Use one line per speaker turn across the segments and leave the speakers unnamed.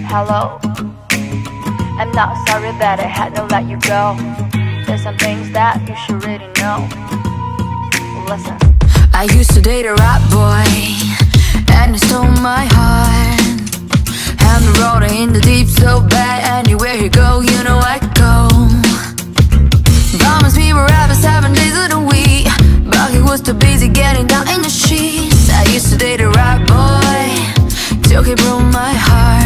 Hello, I'm not sorry that I had to let you go. There's some things that you should really know. Listen.
I used to date a rap boy, and he stole my heart. And the road in the deep so bad. Anywhere he go, you know I go. Promised we were rapping 7 days of the week, but he was too busy getting down in the sheets. I used to date a rap boy till he broke my heart.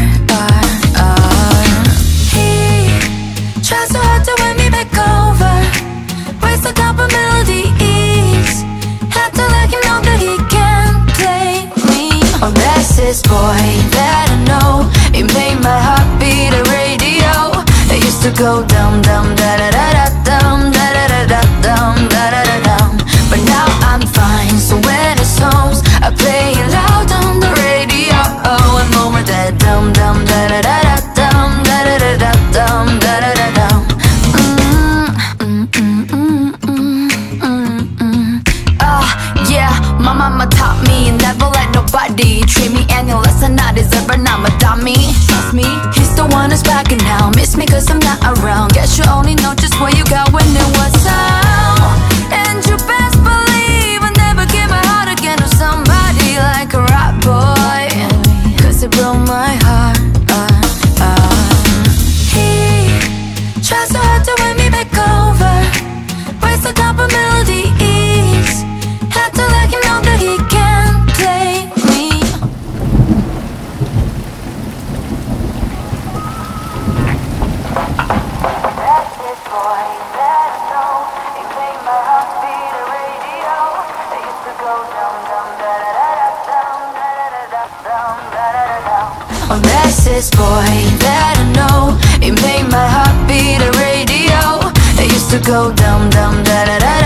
He tried so hard to win me back over, waste a couple melodies. Had to let him know that he can't play me. Oh, that's his boy that I know. It made my heart beat a radio. It used to go dum dum da da da da dum da da da da dum da da da dum. But now I'm fine, so when it's songs I play it loud on the radio. Oh, I'm over that dum dum da da da da dum da da da da dum da da da dum. Yeah, my mama taught me never let nobody treat me any less than I deserve, but I'm a dummy. Trust me, he's the one that's backing now. Miss me cause I'm not around. Guess you only know just what you got when it was out. And you best believe I never give my heart again to somebody like a rap boy, cause it broke my heart. He tries so hard to win me back over, waste a couple melodies. Had to let him know that he can't play me. That's his boy that I know. It made my heart beat a radio. They used to go dum dum da da da da dum da da da da dum da da da da. Oh, that's his boy that I know. It made my heart beat a radio. They used to go dum dum da da da.